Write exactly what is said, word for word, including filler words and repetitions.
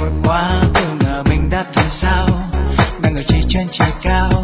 vội quá, tưởng ngờ mình đã thành sao, đang ở chỉ trên trời cao.